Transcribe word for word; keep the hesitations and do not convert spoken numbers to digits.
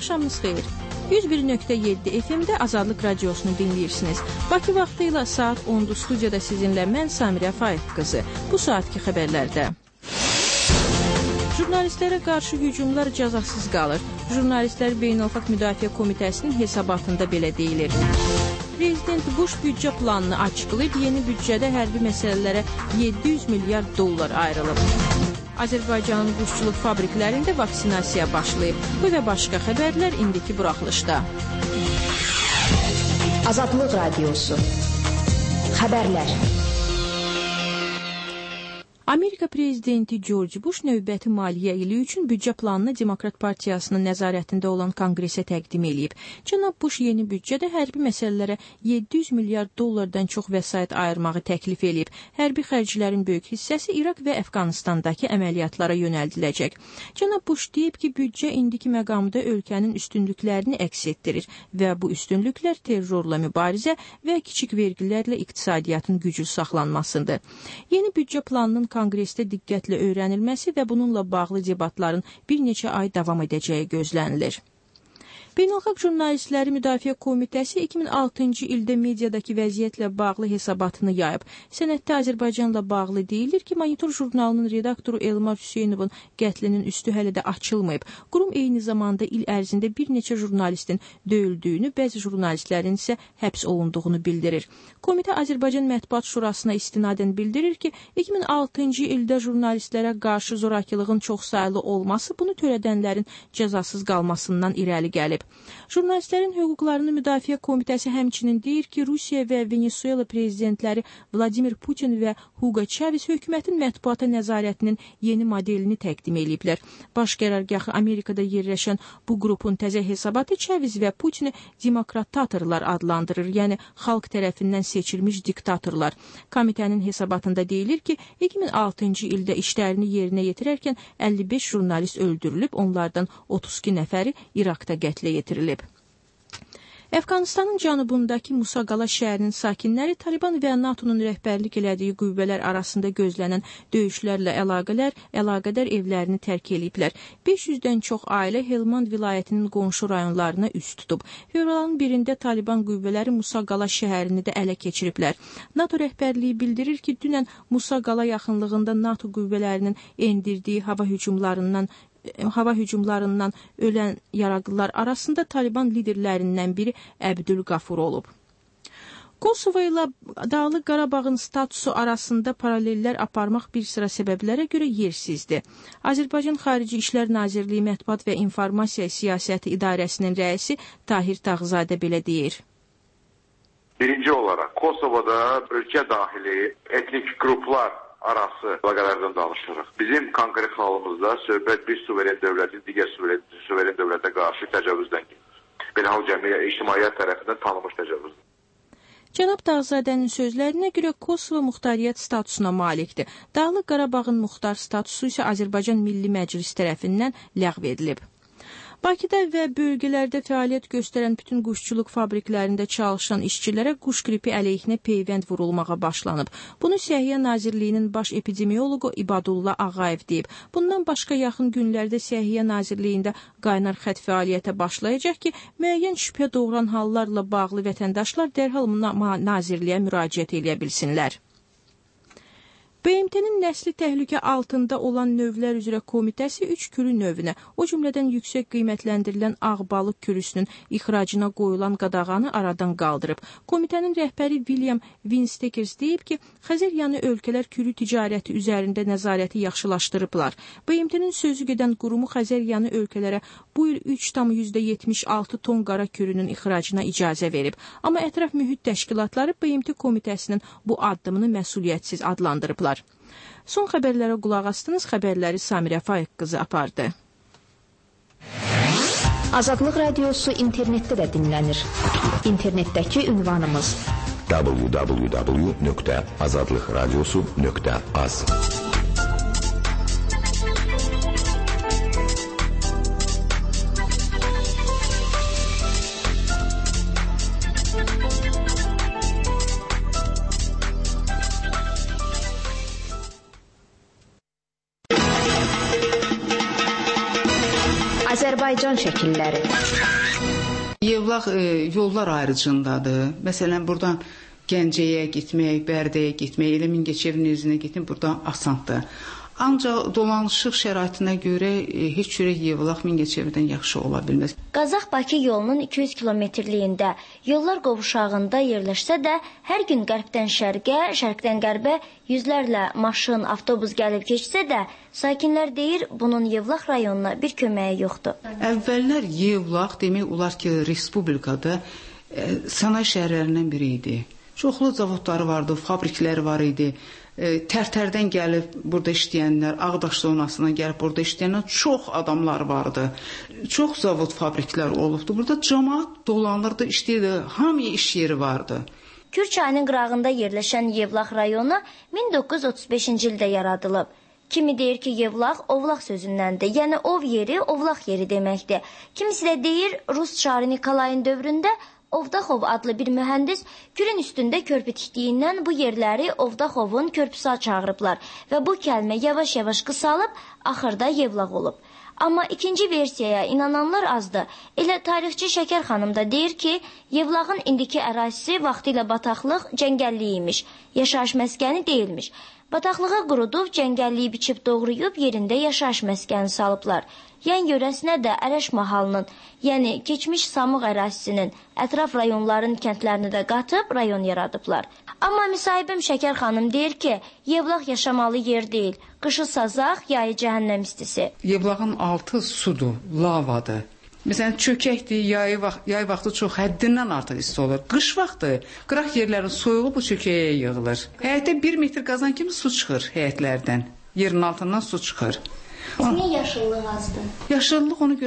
Axşamınız xeyir. yüz bir nöqtə yeddi F M-də Azadlıq Radiosunu dinləyirsiniz. Bakı vaxtı ilə saat onda studiyada sizinlə mən Samirə Faiq qızı. Bu saatki xəbərlərdə. Jurnalistlərə qarşı hücumlar cəzasız qalır. Jurnalistlər Beynəlxalq Müdafiə Komitəsinin hesabatında belə deyilir. Prezident Bush büdcə planını açıqlayıb, yeni büdcədə hərbi məsələlərə yeddi yüz milyard dollar ayrılıb. Azərbaycanın quşçuluq fabriklərində vaksinasiya başlayıb. Bu və başqa xəbərlər indiki buraxılışda. Azadlıq Radiosu. Xəbərlər. Amerika prezidenti George Bush növbəti maliyyə ili üçün büdcə planını Demokrat Partiyasının nəzarətində olan Konqresə təqdim edib. Cənab Bush yeni büdcədə hərbi məsələlərə yeddi yüz milyard dollardan çox vəsait ayırmağı təklif edib. Hərbi xərclərin böyük hissəsi İraq və Əfqanistandakı əməliyyatlara yönəldiləcək. Cənab Bush deyib ki, büdcə indiki məqamda ölkənin üstünlüklərini əks etdirir və bu üstünlüklər terrorla mübarizə və kiçik vergilərlə iqtisadiyyatın gücü saxlanmasıdır. Yeni büdcə planının Konqresdə diqqətlə öyrənilməsi və bununla bağlı debatların bir neçə ay davam edəcəyi gözlənilir. Beynəlxalq Jurnalistləri Müdafiə Komitəsi iki min altıncı ildə mediadakı vəziyyətlə bağlı hesabatını yayıb. Sənəddə Azərbaycanla bağlı deyilir ki, Monitor jurnalının redaktoru Elmar Hüseynovun qətlinin üstü hələ də açılmayıb. Qurum eyni zamanda il ərzində bir neçə jurnalistin döyüldüyünü, bəzi jurnalistlərin isə həbs olunduğunu bildirir. Komitə Azərbaycan Mətbuat Şurasına istinadən bildirir ki, iki min altıncı ildə jurnalistlərə qarşı zorakılığın çoxsaylı olması bunu törədənlərin cəzasız qalmasından irəli gəlib. Jurnalistlərin hüquqlarını müdafiə komitəsi həmçinin deyir ki, Rusiya və Venezuela prezidentləri Vladimir Putin və Hugo Chavez hökumətin mətbuata nəzarətinin yeni modelini təqdim ediblər. Baş qərargahı Amerikada yerləşən bu qrupun təzə hesabatı Chavez və Putini demokratatorlar adlandırır, yəni xalq tərəfindən seçilmiş diktatorlar. Komitənin hesabatında deyilir ki, iki min altıncı ildə işlərini yerinə yetirərkən əlli beş jurnalist öldürülüb, onlardan otuz iki nəfəri İraqda qətlə yetirilib. Əfqanistanın cənubundakı Musaqala şəhərinin sakinləri Taliban və NATO'nun rəhbərlik elədiyi qüvvələr arasında gözlənən döyüşlərlə əlaqələr, əlaqədar evlərini tərk ediblər. beş yüzdən çox ailə Helmand vilayətinin qonşu rayonlarına üst tutub. Fevralın birində Taliban qüvvələri Musaqala şəhərini də ələ keçiriblər. NATO rəhbərliyi bildirir ki, dünən Musaqala yaxınlığında NATO qüvvələrinin endirdiyi hava hücumlarından hava hücumlarından ölən yaraqlılar arasında Taliban liderlərindən biri Əbdülqafur olub. Kosovo ilə Dağlıq Qarabağın statusu arasında paralellər aparmaq bir sıra səbəblərə görə yersizdir. Azərbaycan Xarici İşlər Nazirliyi Mətbuat və İnformasiya Siyasəti İdarəsinin rəisi Tahir Tağzadə belə deyir. Birinci olaraq Kosovoda ölkə daxili etnik qruplar arası əlaqələrdən danışırıq. Bizim konkret halımızda söhbət bir suveren dövlətin digər suveren, suveren dövlətə qarşı təcavüzdən gedir. Beynəlxalq cəmiyyət, ictimaiyyət tərəfindən tanınmış təcavüzdür. Cənab Tağzadənin sözlərinə görə Kosovo muxtariyyət statusuna malikdir. Dağlıq Qarabağın muxtar statusu isə Azərbaycan Milli Məclis tərəfindən ləğv edilib. Bakıda və bölgələrdə fəaliyyət göstərən bütün quşçuluq fabriklərində çalışan işçilərə quş qripi əleyhinə peyvənd vurulmağa başlanıb. Bunu Səhiyyə Nazirliyinin baş epidemiologu İbadullah Ağayev deyib. Bundan başqa yaxın günlərdə Səhiyyə Nazirliyində qaynar xətt fəaliyyətə başlayacaq ki, müəyyən şübhə doğuran hallarla bağlı vətəndaşlar dərhal Nazirliyə müraciət edə bilsinlər. B M T-nin nəsli təhlükə altında olan növlər üzrə komitəsi üç kürü növünə, o cümlədən yüksək qiymətləndirilən ağ balıq kürüsünün ixracına qoyulan qadağanı aradan qaldırıb. Komitənin rəhbəri William Winstekers deyib ki, Xəzər yanı ölkələr kürü ticarəti üzərində nəzarəti yaxşılaşdırıblar. B M T-nin sözü gedən qurumu Xəzər yanı ölkələrə bu il üç tam yüzdə yetmiş altı ton qara kürünün ixracına icazə verib. Amma ətraf mühit təşkilatları B M T komitəsinin bu addımını məsuliyyətsiz adlandırıblar. Son xəbərlərə qulaq astınız, xəbərləri Samirə Faiq qızı apardı. Azadlıq Radiosu internetdə də dinlənir. İnternetdəki ünvanımız w w w nöqtə azadlıq radiosu nöqtə az. Azərbaycan şəkilləri. Yevlax e, yollar ayrıcındadır. Məsələn, buradan Gəncəyə getmək, Bərdəyə getmək, elə Mingəçevirin özünə getmək buradan asandır. Ancaq dolanışıq şəraitinə görə e, heç cürə Yevlax Mingəçevirdən yaxşı ola bilməz. Qazax-Bakı yolunun iki yüz kilometrliyində yollar qovuşağında yerləşsə də, hər gün qərbdən şərqə, şərqdən qərbə yüzlərlə maşın, avtobus gəlib keçsə də, sakinlər deyir, bunun Yevlax rayonuna bir köməyi yoxdur. Əvvəllər Yevlax demək olar ki, respublikada e, sənaye şəhərlərindən biri idi. Çoxlu zavodları vardı, fabrikləri var idi. E, Tərtərdən gəlib burada işləyənlər, Ağdaş zonasından gəlib burada işləyənlər çox adamlar vardı. Çox zavod, fabriklər olubdu. Burada cəmaət dolanırdı, işləyirdi, hamıya iş yeri vardı. Kür çayının qırağında yerləşən Yevlax rayonu min doqquz yüz otuz beşinci ildə yaradılıb. Kimi deyir ki, Yevlax ovlaq sözündəndir, yəni ov yeri, ovlaq yeri deməkdir. Kimisi də deyir, Rus çarı Nikolayın dövründə Ovdaxov adlı bir mühəndis Kürün üstündə körpü tikdiyindən bu yerləri Ovdaxovun körpüsü çağırıblar və bu kəlmə yavaş-yavaş qısalıb axırda Yevlax olub. Amma ikinci versiyaya inananlar azdır. Elə tarixçi Şəkər xanım da deyir ki, Yevlaxın indiki ərazisi vaxtilə bataqlıq, cəngəllik imiş, yaşayış məskəni deyilmiş. Bataqlığa qurudub, cəngəlliyi biçib doğrayıb yerində yaşayış məskəni salıblar. Yan yörəsinə də Ərəş mahalının, yəni keçmiş Samıq ərazisinin ətraf rayonların kəndlərini də qatıb rayon yaradıblar. Amma müsahibim Şəkər xanım deyir ki, Yevlax yaşamalı yer deyil, qışı sazaq, yayı cəhənnəm istisi. Yevlaxın altı sudur, lavadır. Məsələn, çökəkdir, yay, vaxt, yay vaxtı çox həddindən artıq isti olur. Qış vaxtı qıraq yerlərin soyuğu bu çökəyə yığılır. Həyətdə bir metr qazan kimi su çıxır həyətlərdən, yerin altından su çıxır. Niyə yaşıllıq azdır? Yaşıllıq onu görə